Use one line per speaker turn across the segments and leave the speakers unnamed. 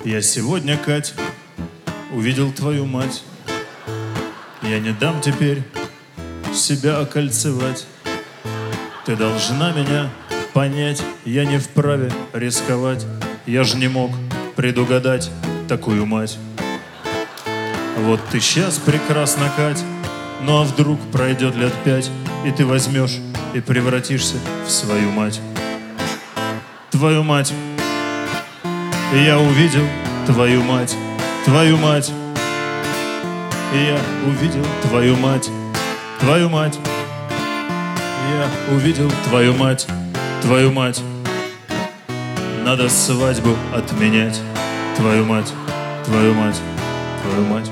Я сегодня, Кать, увидел твою мать. Я не дам теперь себя окольцевать. Ты должна меня понять, я не вправе рисковать. Я ж не мог предугадать такую мать. Вот ты сейчас прекрасна, Кать, ну а вдруг пройдет лет 5, и ты возьмешь и превратишься в свою мать. Твою мать. И я увидел твою мать, твою мать. И я увидел твою мать, твою мать. И я увидел твою мать, твою мать. Надо свадьбу отменять. Твою мать, твою мать, твою мать.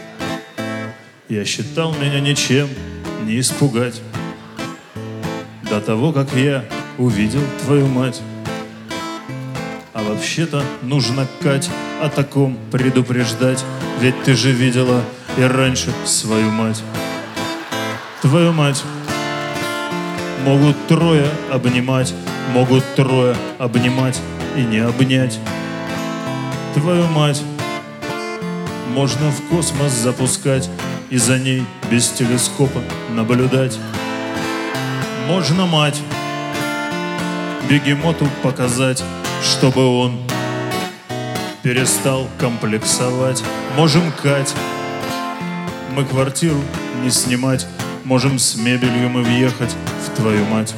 Я считал, меня ничем не испугать до того, как я увидел твою мать. А вообще-то нужно, Кать, о таком предупреждать, ведь ты же видела и раньше свою мать. Твою мать могут трое обнимать, могут трое обнимать и не обнять. Твою мать можно в космос запускать и за ней без телескопа наблюдать. Можно мать бегемоту показать, чтобы он перестал комплексовать. Можем, Кать, мы квартиру не снимать, можем с мебелью мы въехать в твою мать.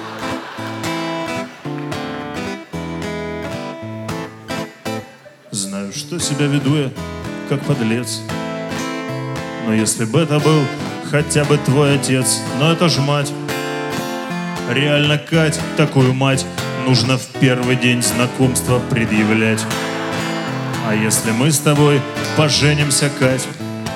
Знаю, что себя веду я как подлец, но если бы это был хотя бы твой отец, но это ж мать. Реально, Кать, такую мать нужно в первый день знакомства предъявлять. А если мы с тобой поженимся, Кать,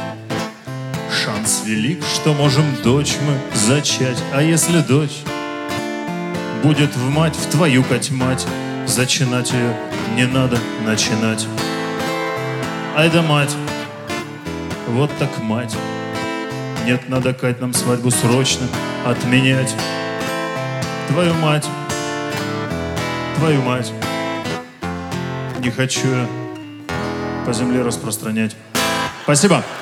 шанс велик, что можем дочь мы зачать. А если дочь будет в мать, в твою, Кать, мать, зачинать ее не надо начинать. Ай да мать, вот так мать. Нет, надо, Кать, нам свадьбу срочно отменять. Твою мать, твою мать. Не хочу я по земле распространять. Спасибо.